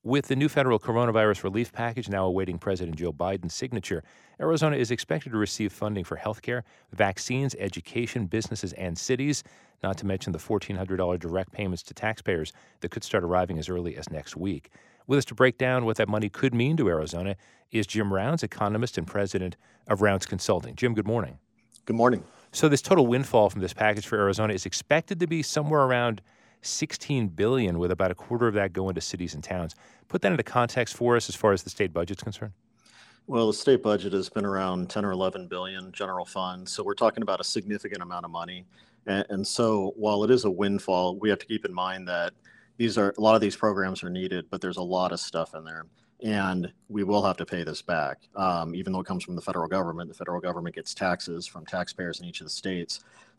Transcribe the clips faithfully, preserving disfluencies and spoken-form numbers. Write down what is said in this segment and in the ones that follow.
With the new federal coronavirus relief package now awaiting President Joe Biden's signature, Arizona is expected to receive funding for healthcare, vaccines, education, businesses, and cities, not to mention the fourteen hundred dollars direct payments to taxpayers that could start arriving as early as next week. With us to break down what that money could mean to Arizona is Jim Rounds, economist and president of Rounds Consulting. Jim, good morning. Good morning. So this total windfall from this package for Arizona is expected to be somewhere around sixteen billion dollars, with about a quarter of that going to cities and towns. Put that into context for us as far as the state budget's concerned. Well, the state budget has been around ten or eleven billion general fund, so we're talking about a significant amount of money. And, and so while it is a windfall, we have to keep in mind that these are a lot of these programs are needed, but there's a lot of stuff in there. And we will have to pay this back, um, even though it comes from the federal government. The federal government gets taxes from taxpayers in each of the states.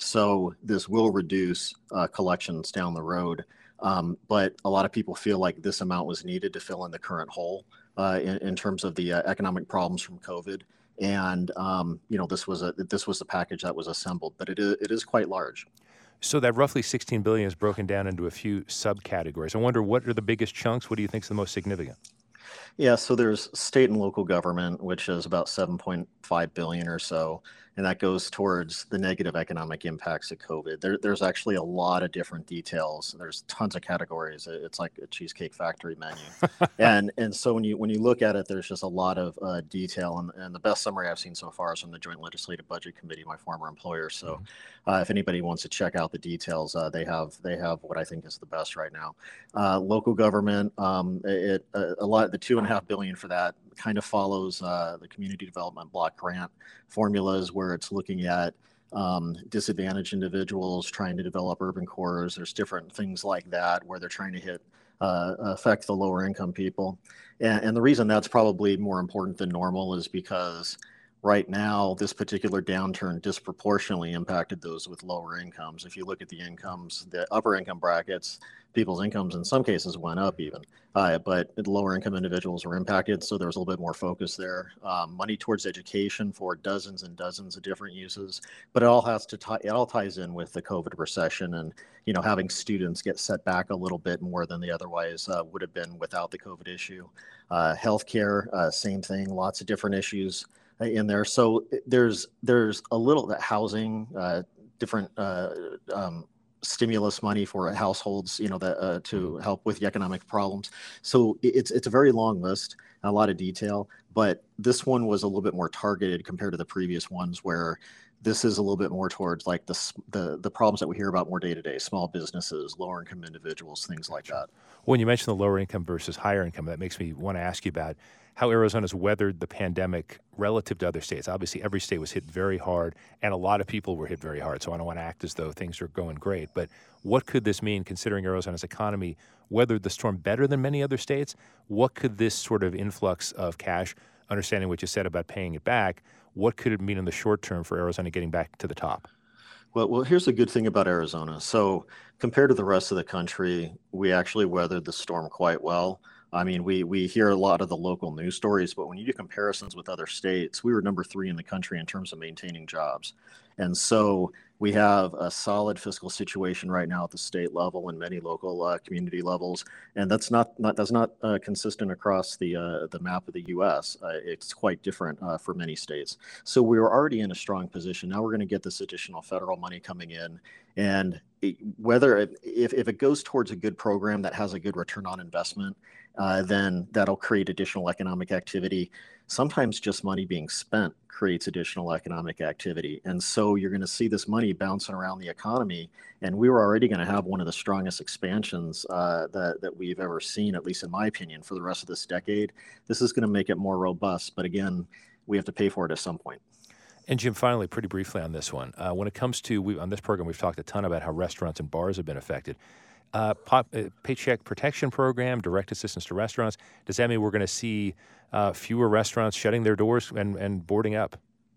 So this will reduce uh, collections down the road. Um, but a lot of people feel like this amount was needed to fill in the current hole uh, in, in terms of the uh, economic problems from COVID. And um, you know, this was a this was the package that was assembled, but it is, it is quite large. So that roughly sixteen billion dollars is broken down into a few subcategories. I wonder, what are the biggest chunks? What do you think is the most significant? Yeah, so there's state and local government, which is about seven point five billion dollars or so, and that goes towards the negative economic impacts of COVID. There, there's actually a lot of different details. There's tons of categories. It's like a Cheesecake Factory menu, and and so when you when you look at it, there's just a lot of uh, detail. And, and the best summary I've seen so far is from the Joint Legislative Budget Committee, my former employer. So, uh, if anybody wants to check out the details, uh, they have they have what I think is the best right now. Uh, local government, um, it uh, a lot the two and a half billion for that kind of follows uh, the community development block grant formulas, where it's looking at um, disadvantaged individuals trying to develop urban cores. There's different things like that where they're trying to hit uh, affect the lower income people. And, and the reason that's probably more important than normal is because right now, this particular downturn disproportionately impacted those with lower incomes. If you look at the incomes, the upper income brackets, people's incomes in some cases went up even, uh, but the lower income individuals were impacted. So there was a little bit more focus there. Um, money towards education for dozens and dozens of different uses, but it all has to tie, it all ties in with the COVID recession and, you know, having students get set back a little bit more than they otherwise uh, would have been without the COVID issue. Uh, healthcare, uh, same thing, lots of different issues in there. So there's there's a little that housing, uh, different uh, um, stimulus money for households, you know, that uh, to help with the economic problems. So it's it's a very long list, a lot of detail, but this one was a little bit more targeted compared to the previous ones, where this is a little bit more towards like the the, the problems that we hear about more day to day, small businesses, lower income individuals, things like that. When you mention the lower income versus higher income, that makes me want to ask you about how Arizona's weathered the pandemic relative to other states. Obviously, every state was hit very hard, and a lot of people were hit very hard. So I don't want to act as though things are going great. But what could this mean, considering Arizona's economy weathered the storm better than many other states? What could this sort of influx of cash, understanding what you said about paying it back, what could it mean in the short term for Arizona getting back to the top? Well, well, here's a good thing about Arizona. So compared to the rest of the country, we actually weathered the storm quite well. I mean, we we hear a lot of the local news stories, but when you do comparisons with other states, we were number three in the country in terms of maintaining jobs. And so we have a solid fiscal situation right now at the state level and many local uh, community levels, and that's not, not that's not uh, consistent across the uh, the map of the U S. Uh, it's quite different uh, for many states. So we were already in a strong position. Now we're going to get this additional federal money coming in, and it, whether it, if if it goes towards a good program that has a good return on investment, uh, then that'll create additional economic activity. Sometimes just money being spent creates additional economic activity. And so you're going to see this money bouncing around the economy. And we were already going to have one of the strongest expansions uh, that, that we've ever seen, at least in my opinion, for the rest of this decade. This is going to make it more robust. But again, we have to pay for it at some point. And Jim, finally, pretty briefly on this one, uh, when it comes to, we, on this program, we've talked a ton about how restaurants and bars have been affected. Uh, pop, uh, Paycheck Protection Program, direct assistance to restaurants. Does that mean we're going to see uh, fewer restaurants shutting their doors and, and boarding up?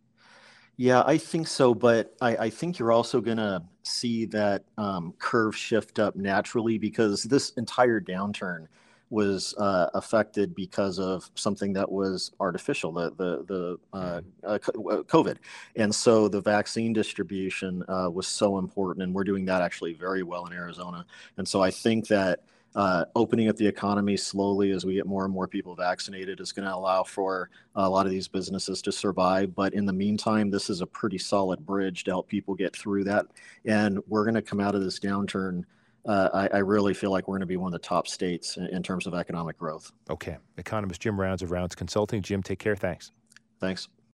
Yeah, I think so, but I, I think you're also going to see that um, curve shift up naturally, because this entire downturn was uh, affected because of something that was artificial, the the the uh, uh, COVID, and so the vaccine distribution uh, was so important, and we're doing that actually very well in Arizona, and so I think that Uh, opening up the economy slowly as we get more and more people vaccinated is going to allow for a lot of these businesses to survive. But in the meantime, this is a pretty solid bridge to help people get through that. And we're going to come out of this downturn. Uh, I, I really feel like we're going to be one of the top states in, in terms of economic growth. Okay. Economist Jim Rounds of Rounds Consulting. Jim, take care. Thanks. Thanks.